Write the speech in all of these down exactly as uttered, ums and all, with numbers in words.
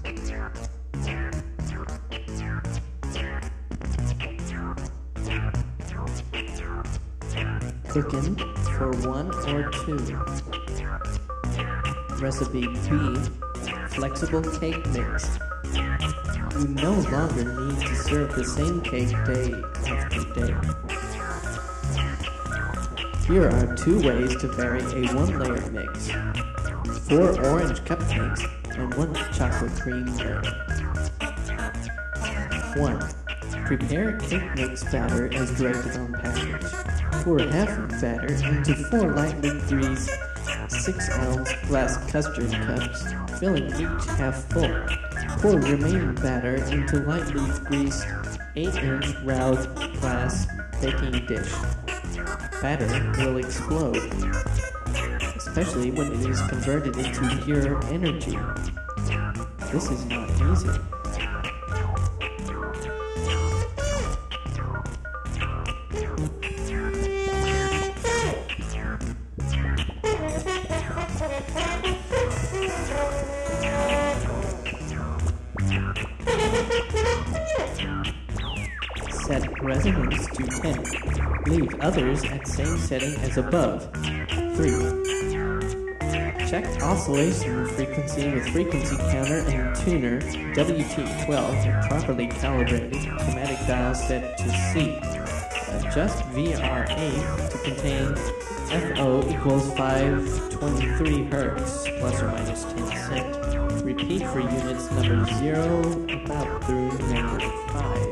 Cooking for one or two. Recipe B, flexible cake mix. You no longer need to serve the same cake day after day. Here are two ways to vary a one-layer mix. Four orange cupcakes and one chocolate cream layer. one. Prepare cake mix batter as directed on package. Pour half of batter into four lightly greased six ounce glass custard cups, filling each half full. Pour remaining batter into lightly greased eight inch round glass baking dish. Batter will explode, especially when it is converted into pure energy. This is not easy. Set resonance to ten. Leave others at same setting as above. three. Check oscillation frequency with frequency counter and tuner W T twelve and properly calibrated chromatic dial set to C. Adjust V R A to contain F O equals five twenty-three hertz plus or minus ten cent. Repeat for units number zero about through number five.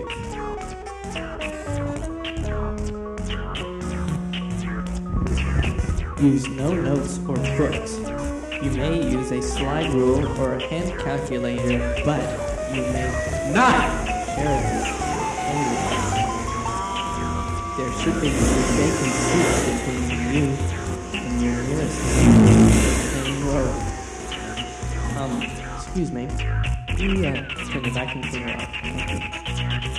Use no notes or books. You may use a slide rule or a hand calculator, but you may not share this with anyone. There should be no vacancy between you and your nearest same road. Um, excuse me. Can you uh, turn the vacuum cleaner off? Thank you.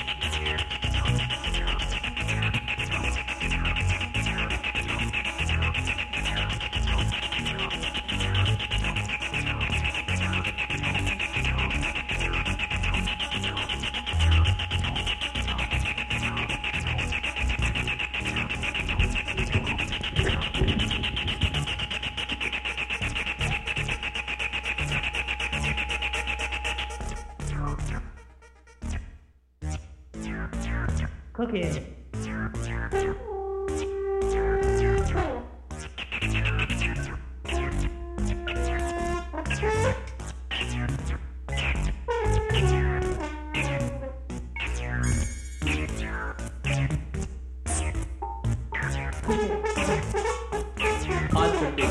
Cooking. Apostrophe.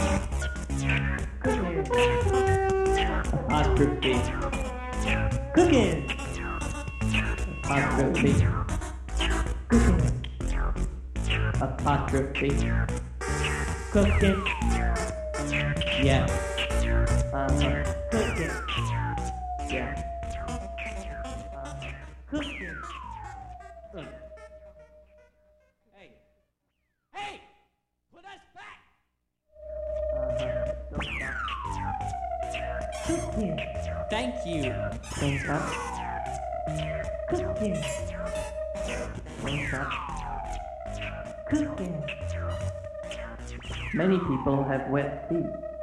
Apostrophe. Cooking. Apostrophe. Apostrophe. Cooking. Yeah. Uh-huh. Cooking. Yeah. Uh, cooking. Uh. Hey. Hey! Put us back! Uh-huh. Don't stop. Cooking. Thank you. Don't stop. Cooking. Don't stop. Cooking. Many people have wet feet.